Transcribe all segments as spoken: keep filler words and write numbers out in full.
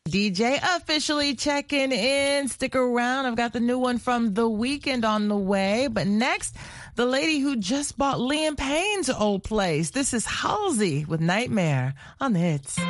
D J officially checking in. Stick around. I've got the new one from The Weeknd on the way. But next, the lady who just bought Liam Payne's old place. This is Halsey with Nightmare on the Hits.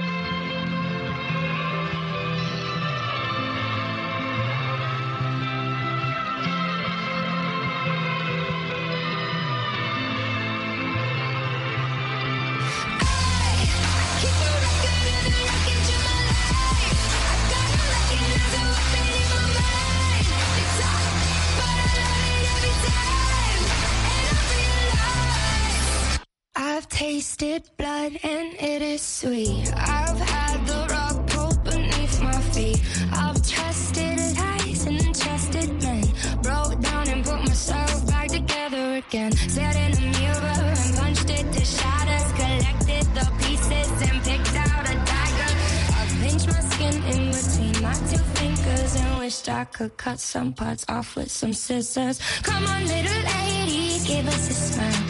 I've tasted blood and it is sweet. I've had the rock pulled beneath my feet. I've trusted lies and trusted men. Broke down and put myself back together again. Sat in a mirror and punched it to shatters. Collected the pieces and picked out a dagger. I've pinched my skin in between my two fingers and wished I could cut some parts off with some scissors. Come on, little lady, give us a smile.